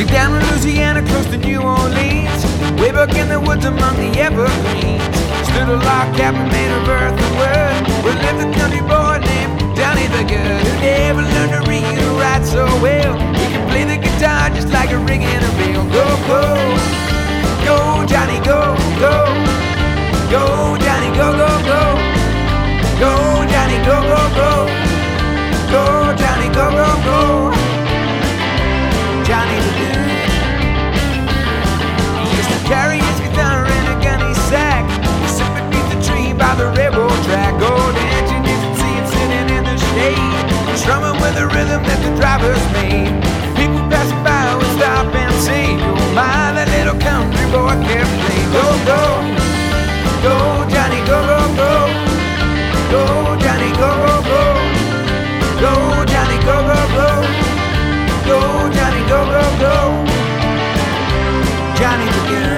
down in Louisiana, close to New Orleans, way back in the woods among the evergreens, stood a log cabin made of earth and wood, where lived a country boy named Johnny the Good, who never learned to read or write so well. He could play the guitar just like a ring in a bell. Go, go, go, Johnny, go, go, go, Johnny, go, go, go, go, Johnny, go, go, go, go, Johnny, go, go, go, Johnny the Good. He used to carry his guitar in a gunny sack, sit beneath the tree by the railroad track. Go dancing, you can see him sitting in the shade, strumming with the rhythm that the drivers made. People passing by would stop and say, oh my, that little country boy kept playing. Go, go, go, Johnny, go, go, go, go, Johnny, go, go, go, go, Johnny, go, go, go, go, Johnny, go, go, go, Johnny the Good.